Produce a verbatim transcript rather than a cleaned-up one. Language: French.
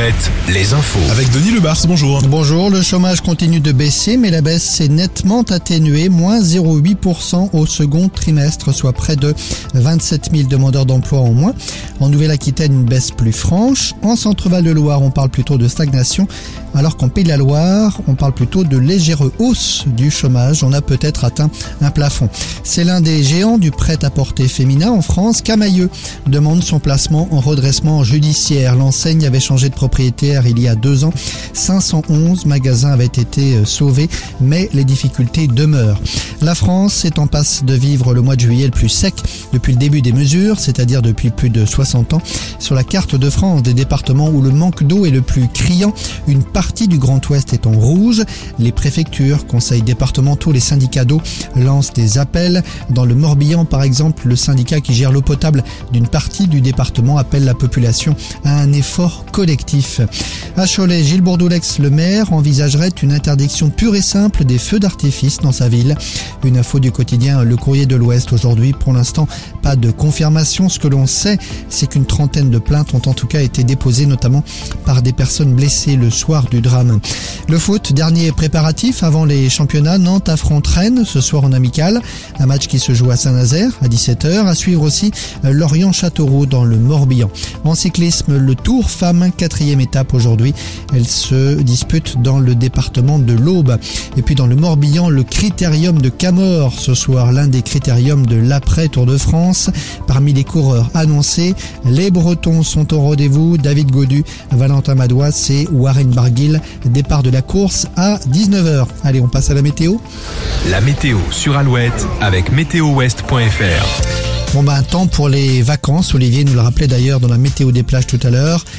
Alouette, les infos. Avec Denis Lebars, bonjour. Bonjour, le chômage continue de baisser, mais la baisse s'est nettement atténuée, moins zéro virgule huit pour cent au second trimestre, soit près de vingt-sept mille demandeurs d'emploi en moins. En Nouvelle-Aquitaine, une baisse plus franche. En Centre-Val de Loire, on parle plutôt de stagnation, alors qu'en Pays de la Loire, on parle plutôt de légère hausse du chômage. On a peut-être atteint un plafond. C'est l'un des géants du prêt-à-porter féminin en France. Camaïeu demande son placement en redressement judiciaire. L'enseigne avait changé de propriétaire il y a deux ans. cinq cent onze magasins avaient été sauvés, mais les difficultés demeurent. La France est en passe de vivre le mois de juillet le plus sec depuis le début des mesures, c'est-à-dire depuis plus de soixante ans. Sur la carte de France des départements où le manque d'eau est le plus criant, une partie du Grand Ouest est en rouge. Les préfectures, conseils départementaux, les syndicats d'eau lancent des appels. Dans le Morbihan, par exemple, le syndicat qui gère l'eau potable d'une partie du département appelle la population à un effort collectif. À Cholet, Gilles Bourdoulex, le maire, envisagerait une interdiction pure et simple des feux d'artifice dans sa ville. Une info du quotidien Le Courrier de l'Ouest aujourd'hui. Pour l'instant, pas de confirmation. Ce que l'on sait, c'est qu'une trentaine de plaintes ont en tout cas été déposées, notamment par des personnes blessées le soir du drame. Le foot, dernier préparatif avant les championnats. Nantes affronte Rennes ce soir en amical. Un match qui se joue à Saint-Nazaire à dix-sept heures. À suivre aussi Lorient-Châteauroux dans le Morbihan. En cyclisme, le Tour Femmes, quatrième étape aujourd'hui. Elle se dispute dans le département de l'Aube. Et puis dans le Morbihan, le critérium de Camors ce soir, l'un des critériums de l'après-Tour de France. Parmi les coureurs annoncés, les Bretons sont au rendez-vous. David Gaudu, Valentin Madouas et Warren Barguil. Départ de la course à dix-neuf heures. Allez, on passe à la météo. La météo sur Alouette avec météo ouest point f r. Bon ben, temps pour les vacances. Olivier nous le rappelait d'ailleurs dans la météo des plages tout à l'heure.